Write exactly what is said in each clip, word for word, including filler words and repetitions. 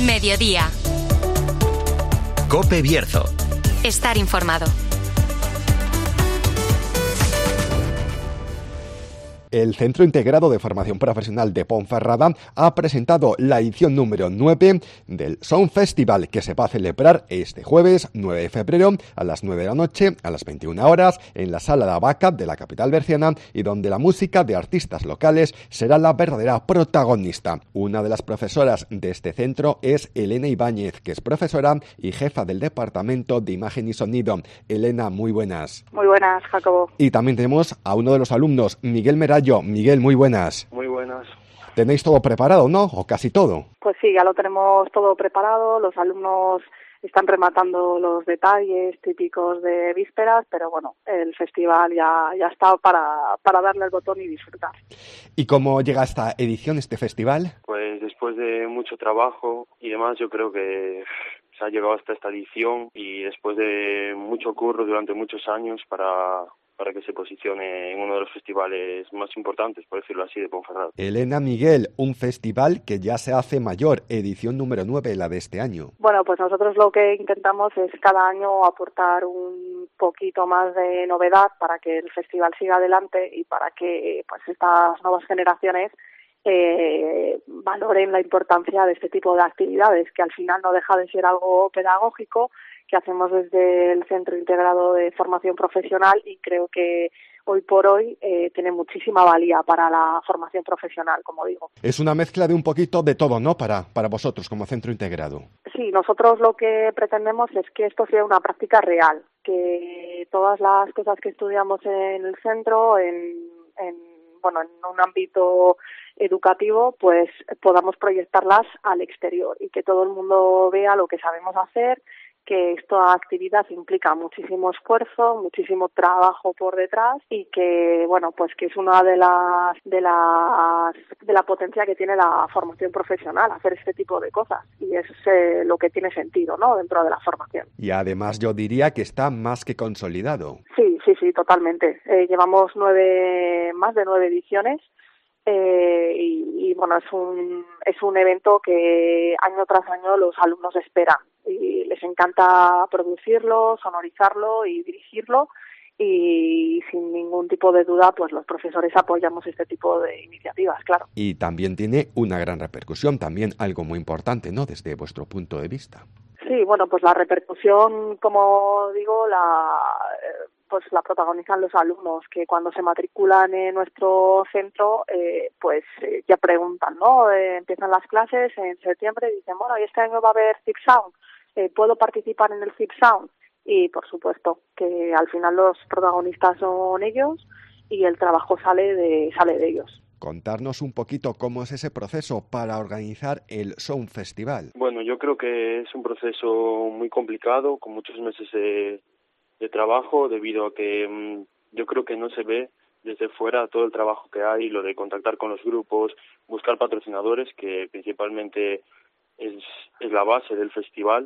Mediodía. COPE Bierzo. Estar informado. El Centro Integrado de Formación Profesional de Ponferrada ha presentado la edición número nueve del Sound Festival, que se va a celebrar este jueves nueve de febrero a las nueve de la noche, a las veintiuna horas, en la Sala de Abaca de la capital berciana, y donde la música de artistas locales será la verdadera protagonista. Una de las profesoras de este centro es Elena Ibáñez, que es profesora y jefa del Departamento de Imagen y Sonido. Elena, muy buenas. Muy buenas, Jacobo. Y también tenemos a uno de los alumnos, Miguel Merayo. Miguel, muy buenas. Muy buenas. ¿Tenéis todo preparado, no? ¿O casi todo? Pues sí, ya lo tenemos todo preparado. Los alumnos están rematando los detalles típicos de vísperas, pero bueno, el festival ya, ya está para, para darle el botón y disfrutar. ¿Y cómo llega esta edición, este festival? Pues después de mucho trabajo y demás, yo creo que se ha llegado hasta esta edición y después de mucho curro durante muchos años para... para que se posicione en uno de los festivales más importantes, por decirlo así, de Ponferrada. Elena, Miguel, un festival que ya se hace mayor, edición número nueve, la de este año. Bueno, pues nosotros lo que intentamos es cada año aportar un poquito más de novedad para que el festival siga adelante y para que pues estas nuevas generaciones eh, valoren la importancia de este tipo de actividades, que al final no deja de ser algo pedagógico que hacemos desde el Centro Integrado de Formación Profesional, y creo que hoy por hoy eh, tiene muchísima valía para la formación profesional, como digo. Es una mezcla de un poquito de todo, ¿no?, para, para vosotros como Centro Integrado. Sí, nosotros lo que pretendemos es que esto sea una práctica real, que todas las cosas que estudiamos en el centro, en, en bueno, en un ámbito educativo, pues podamos proyectarlas al exterior y que todo el mundo vea lo que sabemos hacer, que esta actividad implica muchísimo esfuerzo, muchísimo trabajo por detrás, y que bueno, pues que es una de las de las de la potencia que tiene la formación profesional, hacer este tipo de cosas, y es eh, lo que tiene sentido, ¿no?, dentro de la formación. Y además yo diría que está más que consolidado. Sí, sí, sí, totalmente. Eh, llevamos nueve más de nueve ediciones. Eh, y, y bueno, es un es un evento que año tras año los alumnos esperan y les encanta producirlo, sonorizarlo y dirigirlo, y sin ningún tipo de duda pues los profesores apoyamos este tipo de iniciativas, claro. Y también tiene una gran repercusión, también algo muy importante, ¿no?, desde vuestro punto de vista. Sí, bueno, pues la repercusión, como digo, la pues la protagonizan los alumnos, que cuando se matriculan en nuestro centro, eh, pues eh, ya preguntan, ¿no? Eh, empiezan las clases en septiembre y dicen, bueno, ¿y este año va a haber Zip Sound? Eh, ¿Puedo participar en el Zip Sound? Y por supuesto que al final los protagonistas son ellos y el trabajo sale de sale de ellos. Contarnos un poquito cómo es ese proceso para organizar el Sound Festival. Bueno, yo creo que es un proceso muy complicado, con muchos meses de, de trabajo, debido a que mmm, yo creo que no se ve desde fuera todo el trabajo que hay, lo de contactar con los grupos, buscar patrocinadores, que principalmente es, es la base del festival,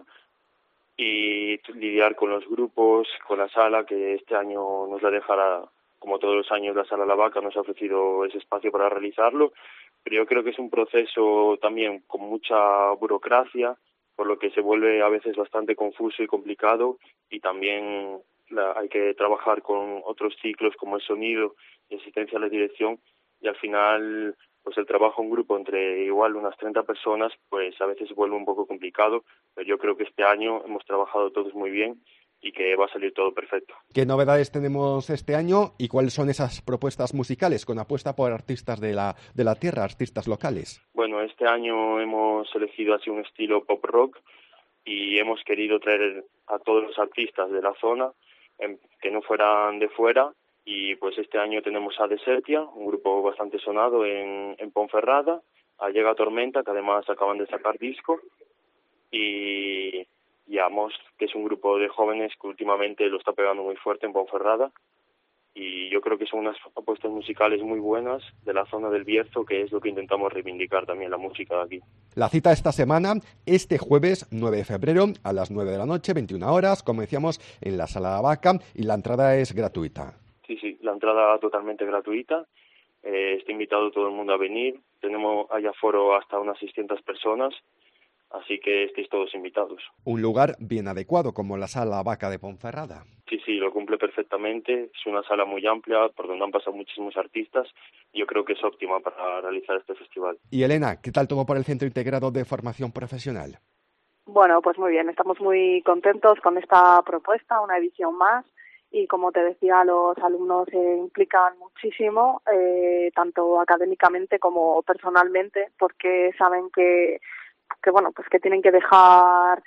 y lidiar con los grupos, con la sala, que este año nos la dejará, como todos los años, la Sala La Vaca nos ha ofrecido ese espacio para realizarlo, pero yo creo que es un proceso también con mucha burocracia, por lo que se vuelve a veces bastante confuso y complicado, y también la, hay que trabajar con otros ciclos como el sonido y asistencia a la dirección, y al final pues el trabajo en grupo entre igual unas treinta personas pues a veces se vuelve un poco complicado, pero yo creo que este año hemos trabajado todos muy bien y que va a salir todo perfecto. ¿Qué novedades tenemos este año y cuáles son esas propuestas musicales con apuesta por artistas de la de la tierra, artistas locales? Bueno, este año hemos elegido así un estilo pop rock y hemos querido traer a todos los artistas de la zona en, que no fueran de fuera, y pues este año tenemos a Desertia, un grupo bastante sonado en, en Ponferrada, a Llega Tormenta, que además acaban de sacar disco, y y a Most, que es un grupo de jóvenes que últimamente lo está pegando muy fuerte en Ponferrada, y yo creo que son unas apuestas musicales muy buenas de la zona del Bierzo, que es lo que intentamos reivindicar también la música de aquí. La cita esta semana, este jueves nueve de febrero, a las nueve de la noche, veintiuna horas, como decíamos, en la Sala de Vaca, y la entrada es gratuita. Sí, sí, la entrada totalmente gratuita, eh, está invitado todo el mundo a venir, tenemos hay aforo hasta unas seiscientas personas, Así que estéis todos invitados. Un lugar bien adecuado como la Sala Vaca de Ponferrada. Sí, sí, lo cumple perfectamente. Es una sala muy amplia por donde han pasado muchísimos artistas. Yo creo que es óptima para realizar este festival. Y Elena, ¿qué tal todo por el Centro Integrado de Formación Profesional? Bueno, pues muy bien, estamos muy contentos con esta propuesta, una edición más. Y como te decía, los alumnos se implican muchísimo, eh, tanto académicamente como personalmente, porque saben que, que bueno, pues que tienen que dejar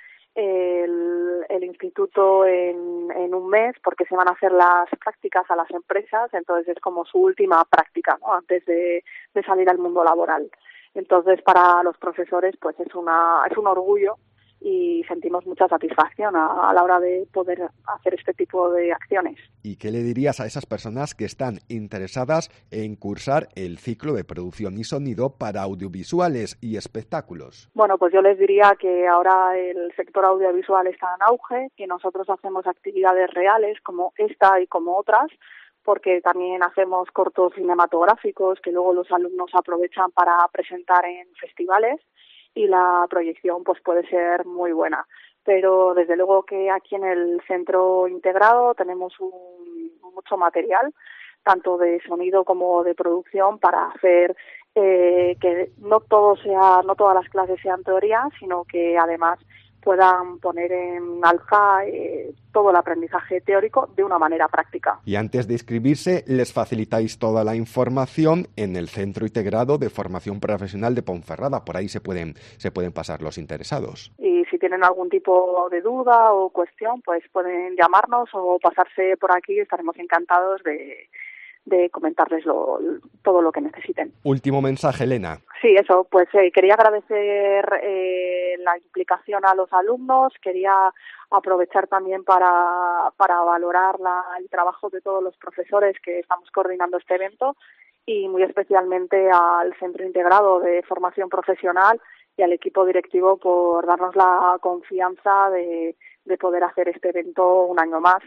el, el instituto en, en un mes, porque se van a hacer las prácticas a las empresas, entonces es como su última práctica, ¿no?, antes de, de salir al mundo laboral. Entonces, para los profesores, pues es una es un orgullo y sentimos mucha satisfacción a, a la hora de poder hacer este tipo de acciones. ¿Y qué le dirías a esas personas que están interesadas en cursar el ciclo de producción y sonido para audiovisuales y espectáculos? Bueno, pues yo les diría que ahora el sector audiovisual está en auge, que nosotros hacemos actividades reales como esta y como otras, porque también hacemos cortos cinematográficos que luego los alumnos aprovechan para presentar en festivales, y la proyección pues puede ser muy buena. Pero desde luego que aquí en el centro integrado tenemos un, mucho material, tanto de sonido como de producción, para hacer eh, que no todo sea, no todas las clases sean teoría, sino que además puedan poner en alza eh, todo el aprendizaje teórico de una manera práctica. Y antes de inscribirse, les facilitáis toda la información en el Centro Integrado de Formación Profesional de Ponferrada. Por ahí se pueden, se pueden pasar los interesados. Y si tienen algún tipo de duda o cuestión, pues pueden llamarnos o pasarse por aquí. Estaremos encantados de, de comentarles lo, todo lo que necesiten. Último mensaje, Elena. Sí, eso, pues eh, quería agradecer eh, la implicación a los alumnos, quería aprovechar también para, para valorar la, el trabajo de todos los profesores que estamos coordinando este evento y muy especialmente al Centro Integrado de Formación Profesional y al equipo directivo por darnos la confianza de, de poder hacer este evento un año más.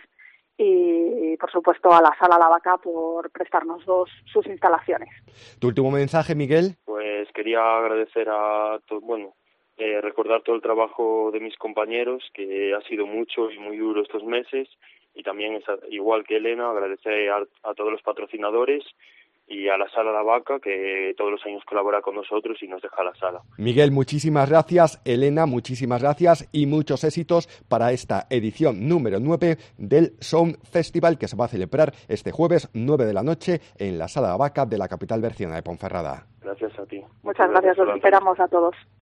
Y, por supuesto, a la Sala La Vaca por prestarnos dos, sus instalaciones. ¿Tu último mensaje, Miguel? Pues quería agradecer a todo, bueno, eh, recordar todo el trabajo de mis compañeros, que ha sido mucho y muy duro estos meses, y también, igual que Elena, agradecer a, a todos los patrocinadores y a la Sala La Vaca, que todos los años colabora con nosotros y nos deja la sala. Miguel, muchísimas gracias. Elena, muchísimas gracias y muchos éxitos para esta edición número nueve del Sound Festival, que se va a celebrar este jueves nueve de la noche en la Sala La Vaca de la capital berciana de Ponferrada. Gracias a ti. Muchas, Muchas gracias, gracias, los esperamos a todos.